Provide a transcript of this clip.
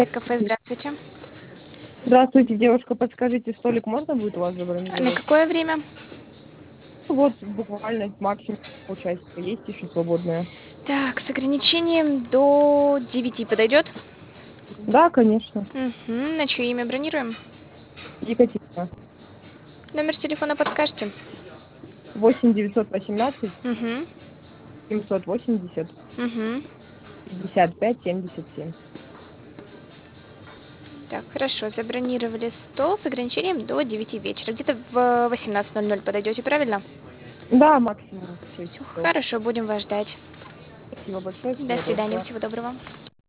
Кафе, здравствуйте. Здравствуйте, девушка, подскажите, столик можно будет у вас На забронировать? какое время? Вот буквально максимум полчасика есть еще свободное. Так, с ограничением до 9 подойдет? Да, конечно. Угу. На чье имя бронируем? Екатерина. Номер телефона подскажете? 8 918 Угу. 780 Угу. 55 77. Так, хорошо, забронировали стол с ограничением до 9 вечера. Где-то в 18:00 подойдете, правильно? Да, максимум в 6 Все часов. хорошо, будем вас ждать. Спасибо большое, До всего свидания, доброго. всего доброго.